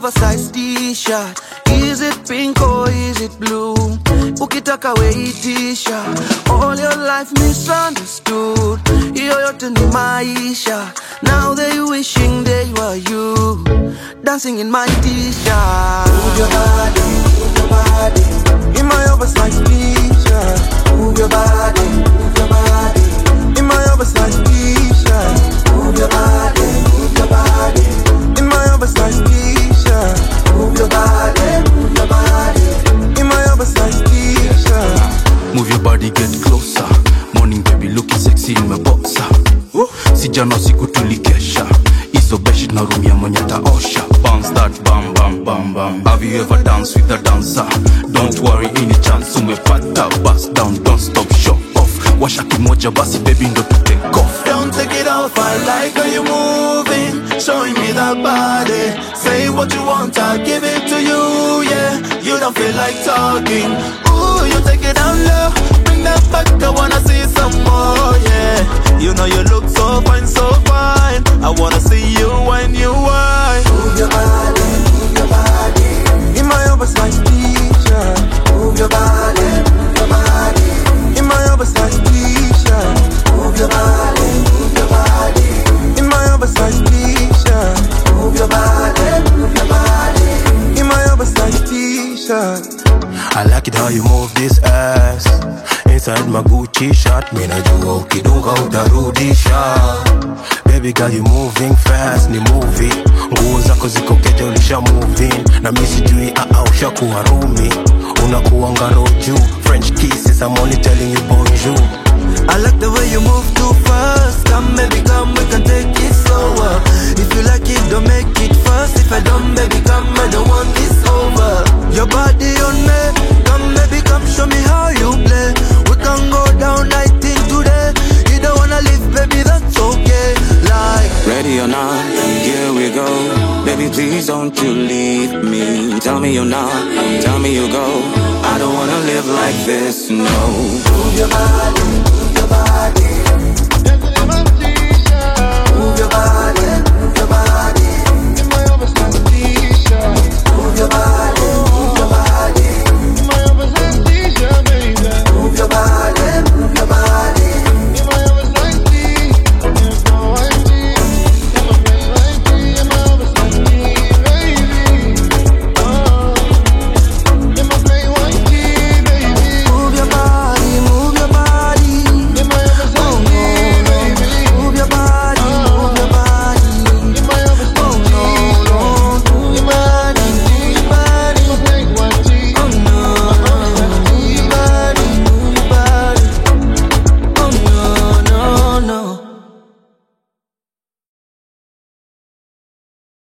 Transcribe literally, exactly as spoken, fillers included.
oversized t-shirt. Is it pink or is it blue? Ukitaka weitisha. All your life misunderstood. Hiyo yote ni maisha. Now they wishing they were you, dancing in my t-shirt. Move your body, move your body. In my oversized t-shirt. Move your body, move your body. In my oversized t-shirt. Move your body, move your body. In my oversized t-shirt. Move your body, move your body. In my oversized t-shirt. Move your body, get closer. Morning baby looking sexy in my boxer. Sijana siku tulikesha. Iso beshi na room ya mwenye taosha. Bounce that bam bam bam bam. Have you ever danced with a dancer? Don't worry, any chance umepata. Bust down, don't stop, show off. Washa kimoja basi baby ndo to take off. Don't take it off, I like how you moving. Showing me that body. Say what you want, I'll give it to you, yeah. You don't feel like talking. Ooh, you take it down low. Bring that back, I wanna see some more, yeah. You know you look so fine, so fine. I wanna see you when you whine. Move your body, move your body. In my oversized t-shirt. Move your body, move your body. In my oversized t-shirt. Move your body, move your body. In my oversized t-shirt. Move your body, move your body. In my oversized t-shirt. I like it how you move this ass inside my Gucci shirt. Mina jua ukidunga utarudisha. Baby girl you moving fast, ni movie. Nguo zako ziko kete ulisha moving. Na mimi sijui a a ushakuwa rumi. Unakuwa ngaro juu. French kisses, I'm only telling you bonjour. I like the way you move too fast. Come baby come, we can take it slower. If you like it, don't make it fast. If I don't, baby come, I don't want this over. Your body on me, come baby come, show me how you play. We can go down night in today. You don't wanna leave, baby, that's okay. Like ready or not, here we go. Baby, please don't you leave me. Tell me you're not, tell me you go. I don't wanna live like this, no. Move your body, move